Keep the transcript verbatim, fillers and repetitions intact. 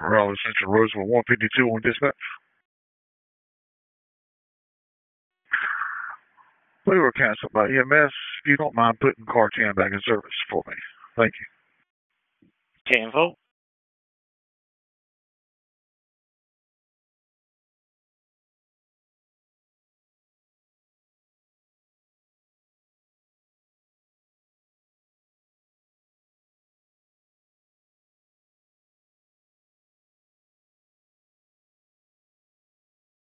Raleigh Central, Roseville, one fifty-two on dispatch. We were canceled by E M S. If you don't mind putting car ten back in service for me. Thank you. ten four.